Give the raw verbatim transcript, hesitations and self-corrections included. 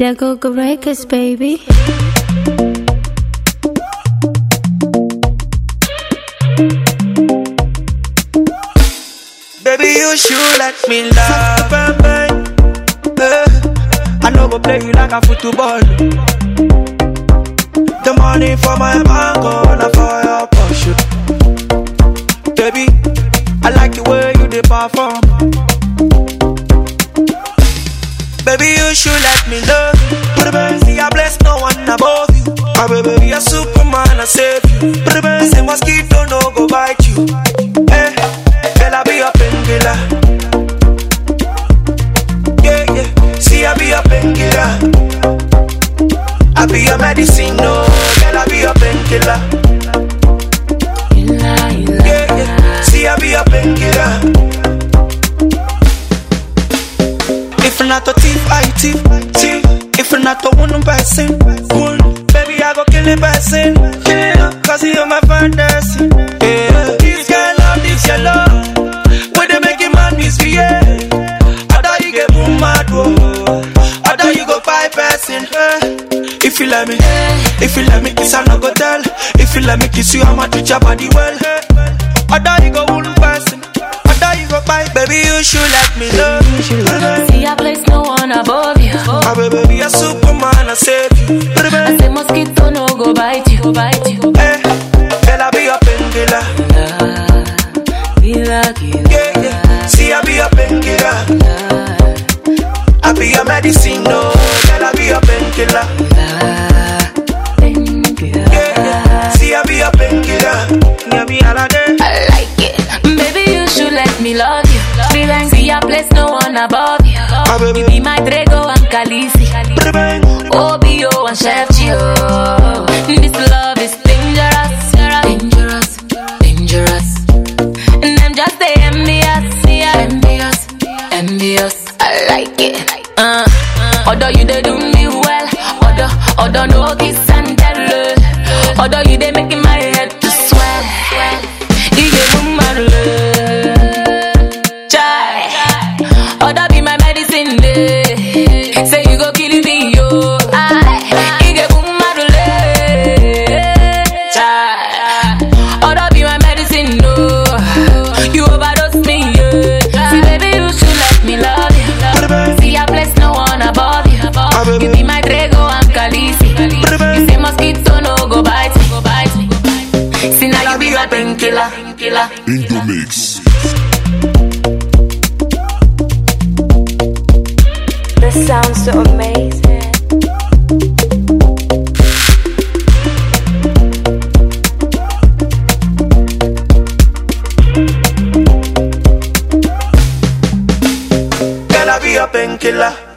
There go go records, baby. Baby, you should let me love, bang, bang. Uh, I know go play you like a football. The money for my bank, oh, not for your Porsche. Baby, I like the way you dey perform. Baby, you should let me know. See, I bless no one above you. My baby, you're Superman, I save you. Say mosquito no go bite you. Hey, girl, I be your painkiller. Yeah, yeah. See, I be your painkiller. I be your medicine, no. Girl, I be your painkiller. Yeah, yeah. See, I be your painkiller. If not a thief, I thief, thief. If not a one person, one. Baby, I go kill a person, yeah. Cause you're my fantasy, yeah. This girl love, this your love. When they make it man misbehave, I thought you get boom mad, whoa. I thought you go five person, eh. If you let me, if you let me kiss, I no go tell. If you let me kiss you, I'ma treat your body well, eh. I thought you go one person. You go by, baby, you should let me know. See, I place no one above you. My baby, be a Superman, I save you. I say mosquito no go bite you, go bite you. Hey, girl, I be your painkiller. Killer, killer. Yeah, yeah. See, I be your painkiller. I be your medicine, no. Girl, I be your painkiller. Yeah, yeah. See, I be your painkiller. You be all of them. I like it. Baby, you should let me love you. See, I place no one above you. You be my Drago and Khaleesi. O B O and Chef Gio. This love is dangerous, dangerous, dangerous. And I'm just the envious, envious, envious. I like it. Uh, although you they do me well, although, although no kiss and tell. Although you they making my head to swell. You get woman love. Other be my medicine day. Say you go kill me, yo. I, you get boom madule. Other be my medicine, no. You overdose me, yeah. See, baby, you should let me love you. See, I bless no one above you. You be my Drago and Khaleesi. You say mosquito no go bite me, go bite me. See, now you be my painkiller, killer. In the mix. This sounds so amazing. Girl, I be your painkiller.